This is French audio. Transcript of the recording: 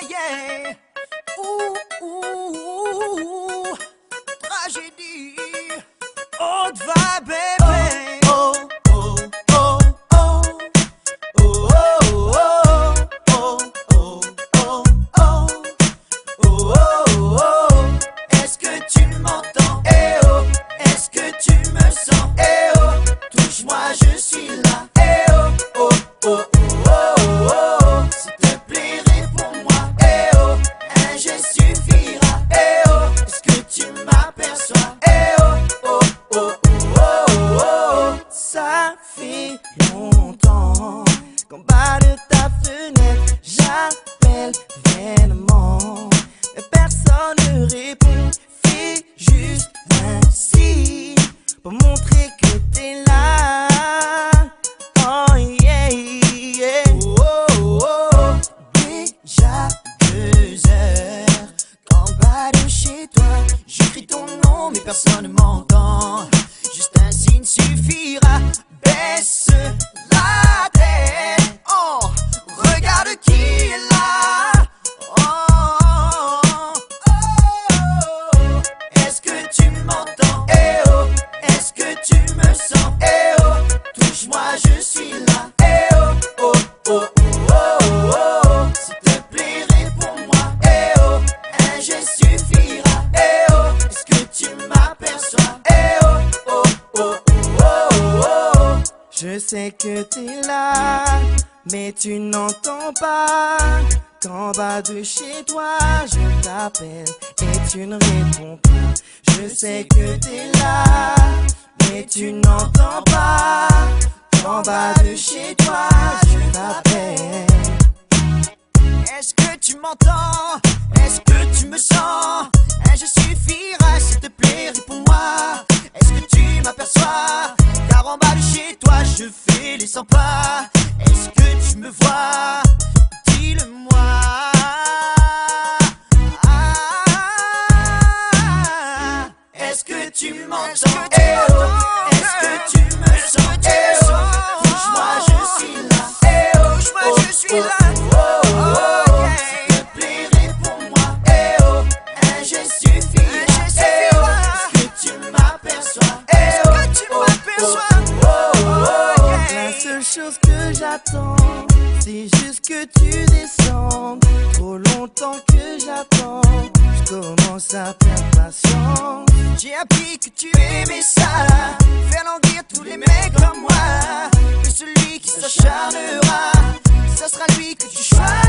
yeah. Ouh, tragédie. Haute vibe, bébé. Oh, oh, oh, oh. Oh, oh, oh, oh, oh, oh, oh, oh, oh. Est-ce que tu m'entends? Eh oh. Est-ce que tu me sens? Eh oh. Touche-moi, je suis là. Eh oh, oh, oh, oh, oh, oh. S'il te plaît, réponds-moi. Eh oh, un geste suffira. Eh oh, est-ce que tu m'aperçois? Eh oh, oh, oh, oh, oh, oh. Ça fait longtemps qu'en bas de ta fenêtre, j'appelle vainement, mais personne ne répond. Fais juste un signe pour montrer que t'es là. Oh yeah, yeah. Oh, oh, oh. Déjà 2 heures qu'en bas de chez toi, j'écris ton nom mais personne ne m'entend. Juste un signe suffira. Baisse la tête. Oh, regarde qui est là. Oh, oh, oh. Est-ce que tu m'entends? Eh oh. Est-ce que tu me sens? Eh oh. Touche-moi, je suis là. Eh oh, oh, oh, oh, oh, oh. S'il te plaît, réponds-moi. Eh oh, un geste suffira. Eh oh, est-ce que tu m'aperçois? Eh oh, oh, oh, oh, oh, oh. Je sais que t'es là, mais tu n'entends pas. Qu'en bas de chez toi, je t'appelle et tu ne réponds pas. Je sais que t'es là, mais tu n'entends pas. Qu'en bas de chez toi, je t'appelle. Est-ce que tu m'entends? Est-ce que tu me sens? Un geste suffira, s'il te plaît, réponds-moi. Est-ce que tu m'aperçois? Car en bas de chez toi, je fais les 100 pas. Est-ce que tu me vois? Dis-le-moi. Est-ce que tu m'entends? Eh oh. Est-ce que tu me sens? Eh oh. Touche-moi, je suis là. Eh oh. Touche-moi, je suis là. Oh, oh, oh. S'il te plaît, réponds-moi. Eh oh. Un geste suffira. Eh oh. Est-ce que tu m'aperçois? Eh oh. Est-ce que tu m'aperçois? Oh, oh, oh. La seule chose que j'attends, c'est juste que tu descendes. Trop longtemps que j'attends, je commence à perdre patience. J'ai appris que tu aimais ça, faire languir tous les mecs comme moi. Mais celui qui s'acharnera, ça sera lui que tu choisiras.